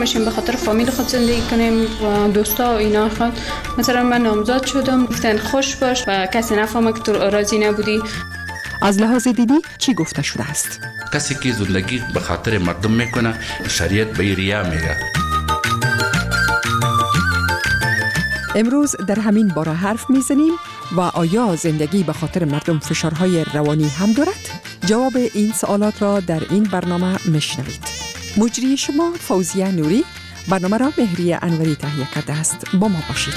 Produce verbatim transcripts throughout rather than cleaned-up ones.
میشیم به خاطر فامیل خود زندگی کنیم و دوستا و اینا خود. مثلا من نامزد شدم، گفتن خوش باش و کسی نفهمه که تو راضی نبودی. از لحاظ دینی چی گفته شده است؟ کسی که زندگی به خاطر مردم میکنه شریعت به ریا میگه. امروز در همین باره حرف میزنیم و آیا زندگی به خاطر مردم فشارهای روانی هم دارد؟ جواب این سوالات را در این برنامه میشنوید. مجری شما فوزیه نوری، برنامه را مهری انوری تهیه کرده است. با ما باشید.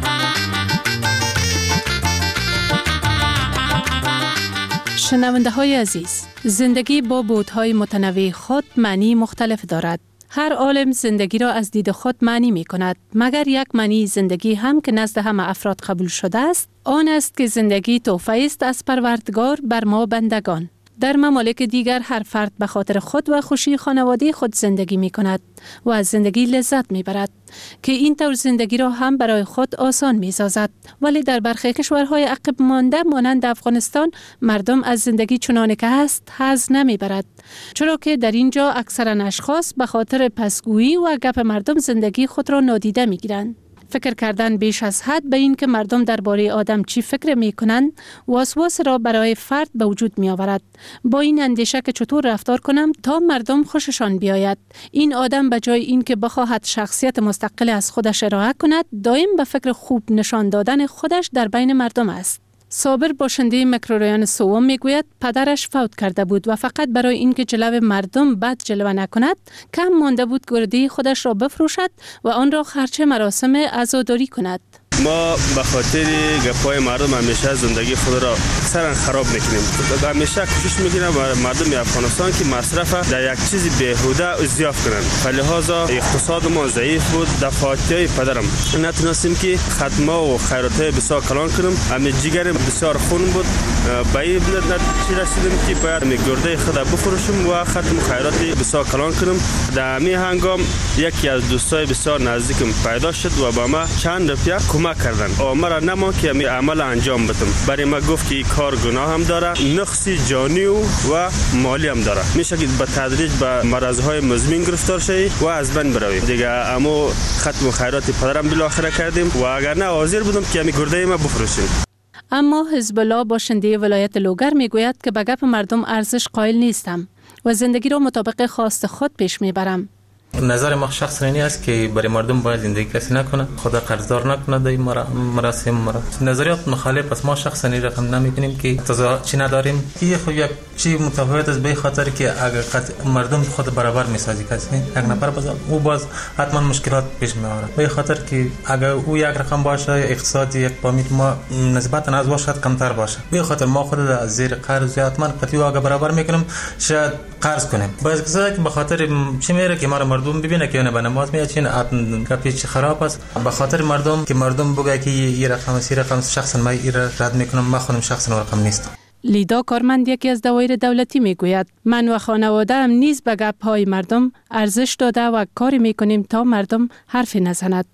شنونده های عزیز، زندگی با بعدهای متنوع خود معنی مختلف دارد. هر عالم زندگی را از دید خود معنی می کند، مگر یک معنی زندگی هم که نزد همه افراد قبول شده است، آن است که زندگی تحفه است از پروردگار بر ما بندگان. در ممالک دیگر هر فرد به خاطر خود و خوشی خانواده خود زندگی می کند و از زندگی لذت می برد که این طور زندگی را هم برای خود آسان می سازد. ولی در برخی کشورهای عقب مانده مانند افغانستان مردم از زندگی چنانه که هست حظ نمی برد، چرا که در اینجا اکثرا اشخاص به خاطر پسگویی و گپ مردم زندگی خود را نادیده می گیرند. فکر کردن بیش از حد به این که مردم درباره آدم چی فکر می کنند وسواس را برای فرد به وجود می آورد، با این اندیشه که چطور رفتار کنم تا مردم خوششان بیاید. این آدم به جای این که بخواهد شخصیت مستقل از خودش ارائه کند، دائم به فکر خوب نشان دادن خودش در بین مردم است. صابر باشنده میکروریان سوم میگوید پدرش فوت کرده بود و فقط برای اینکه جلو مردم بد جلوه نکند کم مانده بود گرده خودش را بفروشد و آن را خرچه مراسم عزاداری کند. ما به خاطر گپای مردم همیشه زندگی خود را اکثرا خراب میکنیم. همیشه کوشش میکنیم مردم افغانستان که مصرف در یک چیز بیهوده زیاف کنند. فلهذا اقتصاد ما ضعیف بود. دفعاتی پدرم نتونستیم که ختمه و خیراتای بسیار کلان کنیم. همه جگر بسیار خون بود. به این نتیجه رسیدیم که باید گرده خود بفروشیم و ختم خیراتی بسیار کلان کنیم. در همین هنگام یکی از دوستای بسیار نزدیکم پیدا شد و با ما چند روپیه کمک کردن. مرا نما که می عمل انجام بدم. برای ما گفت که این کار گناه هم داره، نقصی جانی و, و مالی هم داره. میشه که به تدریج به مرض‌های مزمن گرفتار شوی و از بین بروی. دیگه اما ختم خیرات پدرم بالاخره کردیم و اگر نه حاضر بودم که می گرده ما بفروشیم. اما حزب الله باشنده ولایت لوگر میگوید که به گپ مردم ارزش قائل نیستم و زندگی را مطابق خواست خود پیش میبرم. نظر ما شخص اینی است که برای مردم باید زندگی کسی نکنه، خدا قرضدار نکنه در این مراسم مرا. نظریات مخالف است. ما شخصا این رقم نمی‌بینیم که تضاد چی نداریم. این خود یک چی متفاوت است به خاطر که اگر مردم خود برابر میسازی کسی یک نفر باز او باز حتما مشکلات پیش میاره. به خاطر که اگر او یک رقم باشه اقتصادی یک فامیل ما نسبتا از باشد کمتر باشه. به خاطر ما خود از زیر قرض حتما قطعی اگر برابر میکنیم شاید قرض کنیم. باز کسایی که به خاطر چی میره که ما مردم ببینه که نه نماز میاد چین کپیچ خراب است به خاطر مردم که مردم بگه که این رقم سی رقم شخصا ما این رد میکنم، ما خودم شخصا رقم نیست. لیدا کارمند یکی از دوایر دولتی میگوید من و خانواده هم نیز به گپ های مردم ارزش داده و کاری میکنیم تا مردم حرفی نزند.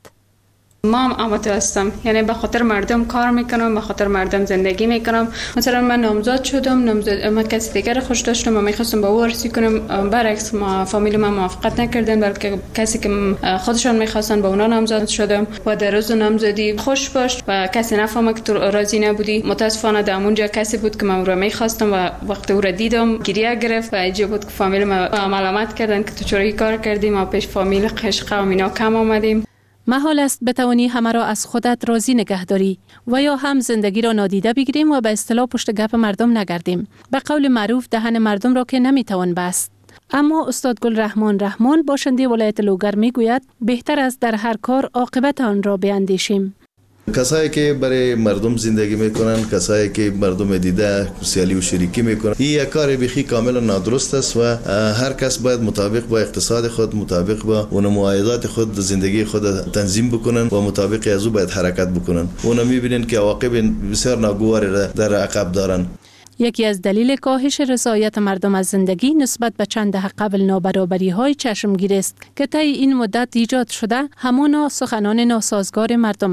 ما هم آماده هستم، یعنی به خاطر مردم کار میکنم، به خاطر مردم زندگی میکنم. مثلا من نامزد شدم، نامزد من کسی دیگر خوش داشتم و میخواستم با او عروسی کنم، برعکس ما فامیل من موافقت نکردن، بلکه کسی که خودشان میخواستن با اونا نامزد شدم و در روز نامزدی خوش باش و کسی نفهمه که تو راضی نبودی. متاسفانه در اونجا کسی بود که من او را میخواستم و وقتی او را دیدم گریه گرفت و اینجا بود که فامیل ما ملامت کردن که تو چرا این کار کردی، ما پیش فامیل قشقه و اینا کم آمدیم. محال است بتوانی همه را از خودت راضی نگه داری و یا هم زندگی را نادیده بگیریم و به اصطلاح پشت گپ مردم نگردیم. به قول معروف دهن مردم را که نمیتوان بست. اما استاد گل رحمان رحمان باشنده ولایت لوگر میگوید بهتر است در هر کار عاقبت آن را بیاندیشیم. کسایی که برای مردم زندگی میکنن، کسایی که مردم دیده سیالی و شریکی میکنن، این یک کار بخی کاملا نادرست است و هر کس باید مطابق با اقتصاد خود، مطابق با اون معایدات خود زندگی خود تنظیم بکنن و مطابق از او باید حرکت بکنن. اونا میبینن که عواقب بسیار ناگوار در عقب دارن. یکی از دلیل کاهش رضایت مردم از زندگی نسبت به چند دهه قبل نابرابری های چشمگیر است که طی این مدت ایجاد شده همانا سخنان ناسازگار مردم است.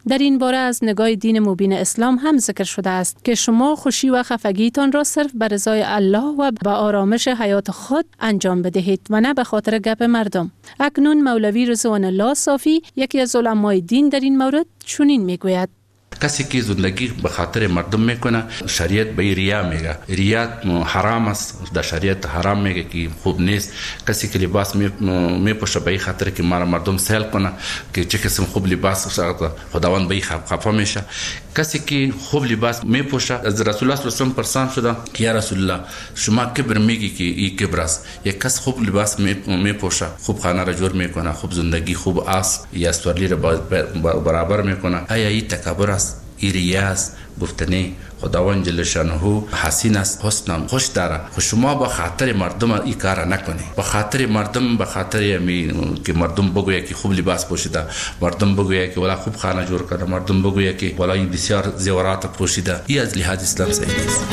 در این باره از نگاه دین مبین اسلام هم ذکر شده است که شما خوشی و خفگیتان را صرف به رضای الله و به آرامش حیات خود انجام بدهید و نه به خاطر گپ مردم. اکنون مولوی رضوان الله صافی یکی از علمای دین در این مورد چنین میگوید: کسی که زندگی به خاطر مردم میکنه شریعت به ریا میگه. ریا حرام است، در شریعت حرام میگه که خوب نیست. کسی که لباس میپوشه به خاطر که مرا مردم سیل کنه که چه قسم خوب لباس خداوند به خفا میشه. کسی که خوب لباس میپوشه، از رسول الله صلی الله علیه و آله پرسان شده که یا رسول الله شما کبر میگی که این کبر است؟ یک کس خوب لباس میپوشه، خوب خانه را جور میکنه، خوب زندگی، خوب آس یا استوارلی را برابر میکنه، آیا این تکبر است؟ این ریا است؟ گفتنی خداوند جل شانه حسین است، حسن خوش داره. خو شما با خاطر مردم این کار نکنی. با خاطر مردم، با خاطر می که مردم بگوید که خوب لباس پوشیده، مردم بگوید که والا خوب خانه جور کرده، مردم بگوید که والا این بسیار زیورات پوشیده، این از لحاظ اسلام صحیح نیست.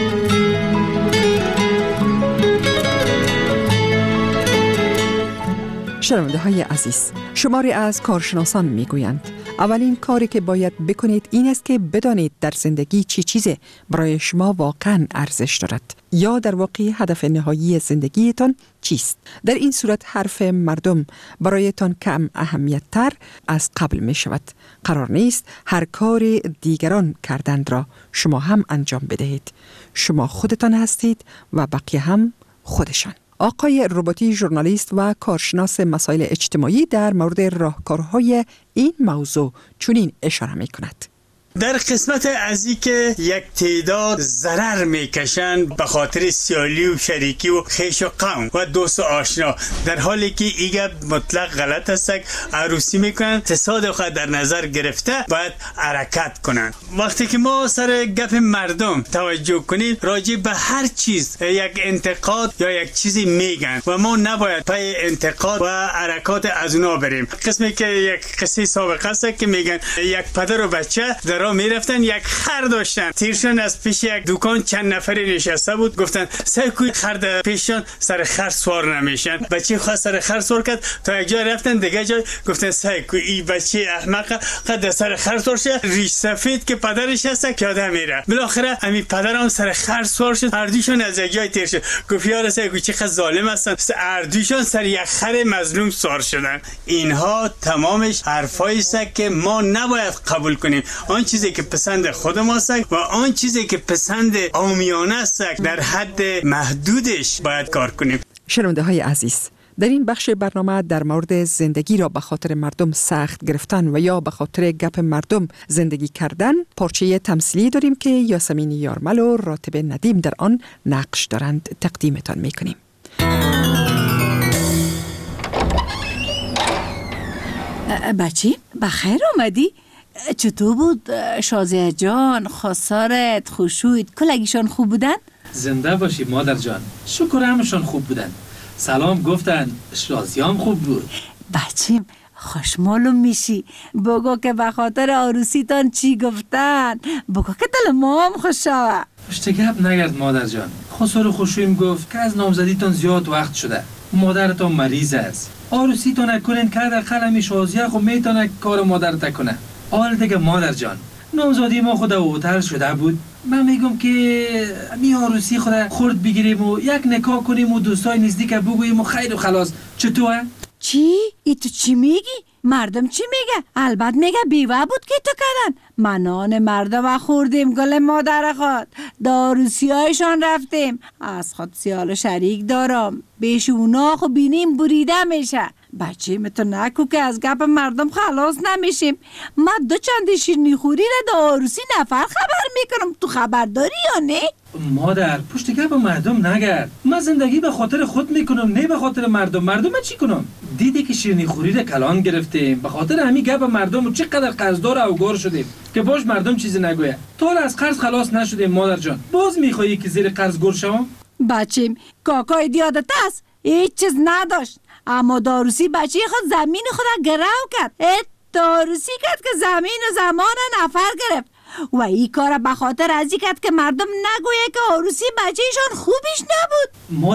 شنونده های عزیز، شماری از کارشناسان میگویند اولین کاری که باید بکنید این است که بدانید در زندگی چی چیزی برای شما واقعا ارزش دارد یا در واقع هدف نهایی زندگیتان چیست. در این صورت حرف مردم برایتان کم اهمیت تر از قبل می شود. قرار نیست هر کار دیگران کردند را شما هم انجام بدهید. شما خودتان هستید و بقیه هم خودشان. آقای رباطی، ژورنالیست و کارشناس مسائل اجتماعی، در مورد راهکارهای این موضوع چنین اشاره می کند: در قسمت از این که یک تعداد ضرر میکشند به خاطر سیالی و شریکی و خیش و قوم و دوست و آشنا، در حالی که ایگه مطلق غلط است. عروسی میکنن، تصادف خود در نظر گرفته باید حرکت کنن. وقتی که ما سر گپ مردم توجه کنیم، راجع به هر چیز یک انتقاد یا یک چیزی میگن و ما نباید پای انتقاد و حرکات از اونا بریم. قسمی که یک قصه سابقه است که میگن یک پدر و بچه در میرفتن، یک خر داشتن، تیرشون از پیش یک دکان چند نفری نشسته بود، گفتن سعی کوی خر پیششون سر خر سوار نمیشن. بچه خواست سر خر سوار کرد، تا یک جای رفتن دیگه جای گفتن سعی کوی این بچه احمق قد سر خر سوار شه، ریش سفید که پدرش هست که آدم میره. بالاخره همین پدرم سر خر سوار شد، اردوشون از یک جای تیر شد. گفت یارو سعی کوی چقدر ظالم هستن، اردوشون سر یک خر مظلوم سوار شدن. اینها تمامش حرفایی است که ما نباید قبول کنیم. آن چیزی که پسند خود ماست و آن چیزی که پسند عامیانه است در حد محدودش باید کار کنیم. شنونده های عزیز، در این بخش برنامه در مورد زندگی را به خاطر مردم سخت گرفتن و یا به خاطر گپ مردم زندگی کردن پارچه تمثیلی داریم که یاسمین یارمل و راتب ندیم در آن نقش دارند. تقدیمتان میکنیم. بچی بخیر آمدی؟ چطور بود شازیه جان، خسارت، خوشویت، کلگیشان خوب بودن؟ زنده باشی مادر جان، شکر همشان خوب بودن. سلام گفتن، شازیام خوب بود. بچیم خوش معلوم میشی. بگو که به خاطر عروسیتان چی گفتن، بگو که دل ما هم خوش شوه. پشت گپ نگرد مادر جان. خسار خوشویم گفت که از نامزدیتان زیاد وقت شده، مادرتان مریض است. عروسیتان نکنین که در قلمی شازیه خب میتونه کار مادرت کنه. آل دیگه مادر جان، نامزادی ما خود اوتر شده بود. من میگم که می عروسی خود خورد بگیریم و یک نکاح کنیم و دوستای نزدیک بگوییم و خیر و خلاص. چطوره؟ چی؟ ای تو چی میگی؟ مردم چی میگه؟ البته میگه بیوه بود که تو کردن. منان مردم خوردیم گل مادر خود، داروسی هایشان رفتیم. از خود سیال شریک دارم، بیش اونا خو بینیم بریده میشه. بچه تو نکو که از گپ مردم خلاص نمیشیم. من دو چند شیرینی خوری را دا عروسی نفر خبر میکنم، تو خبر داری یا نه؟ مادر پشت گپ مردم نگرد. من زندگی به خاطر خود میکنم، نه به خاطر مردم. مردم من چی کنم؟ دیدی که شیرینی خوری را کلان گرفتیم، به خاطر همین گپ مردم و چقدر قرضدار او گور شدیم که باش مردم چیزی نگویه. تا از قرض خلاص نشدیم مادر جان، باز میخوایی که زیر قرض گور شوم؟ بچیم کاکای دیادت است، هیچ چیز نداشت، اما داروسی بچه خود زمین خود گرو کرد. داروسی کرد که زمین و زمان نفر گرفت و این کار به خاطر ازی کرد که مردم نگویه که عروسی بچهشان خوبیش نبود. مادر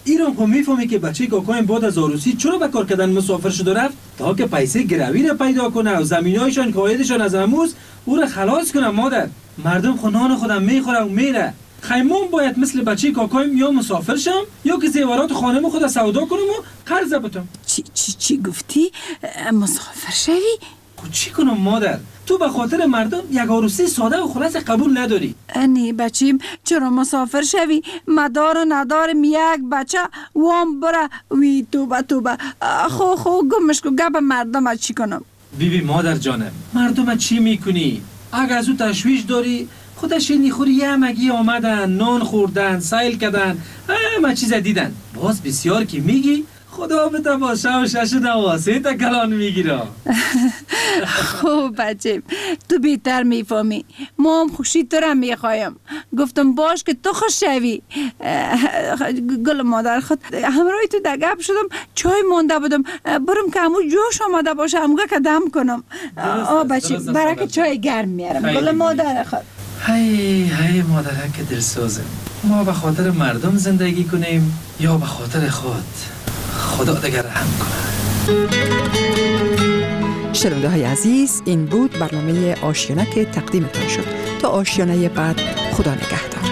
ایران خو میفهمی که بچه کاکایم بعد از عروسی چرا به کار کردن مسافر شد و رفت تا که پیسه گروی را پیدا کنه و زمینایشان قایدشان از اموز او را خلاص کنه. مادر مردم خو نان خودم میخوره و میره. خیمون باید مثل بچه کاکایم یا مسافر شم یا که زیورات خانم خود سودا کنم و قرض بتم. چی چی چی گفتی؟ مسافر شوی؟ خب چی کنم مادر؟ تو به خاطر مردم یک عروسی ساده و خلاص قبول نداری. انی بچیم چرا مسافر شوی؟ مدار و ندارم یک بچه وام بره وی توبه توبه. خو خو گمش کو گپ مردم چی کنم؟ بیبی بی مادر جانم مردم چی میکنی؟ اگر از او تشویش داری خودش نیخوری یه مگی آمدن نان خوردن سیل کردن همه چیز دیدن. باز بسیار که میگی خدا به تماشا و شش نواسه تا کلان میگیره. خوب بچیم تو بیتر میفهمی. ما هم خوشی تو را میخوایم. گفتم باش که تو خوش شوی. گل مادر خود همراهی تو در گپ شدم چای مونده بودم برم که همون جوش آمده باشه همگه که دم کنم. آه بچیم برای که چای گرم میارم. گل مادر خود هی هی مادره که دلسوزه. ما به خاطر مردم زندگی کنیم یا به خاطر خود. خدا دیگر رحم کنه. شنونده های عزیز این بود برنامه آشیانه که تقدیمتان شد. تا آشیانه بعد خدا نگهدار.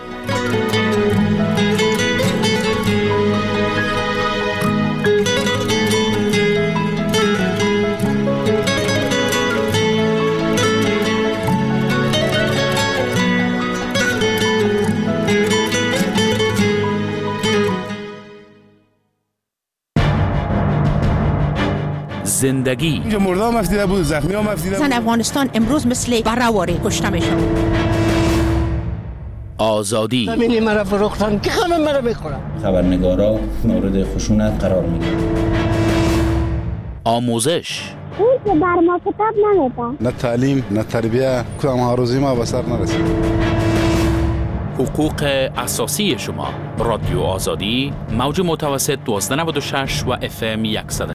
زندگی اینجا مرده هم افتیده بود زخمی هم افتیده بود. زن افغانستان امروز مثل برهواری کشته میشن. آزادی زمینی مرا فروختن که همه مرا میخورن. خبرنگارا مورد خشونت قرار میگیرن. آموزش اون که بر ما کتاب نمیده. نه تعلیم نه تربیه کدام ها روزی ما به سر نرسید. حقوق اساسی شما. رادیو آزادی موج متوسط دوازده نود و شش و اف ام صد و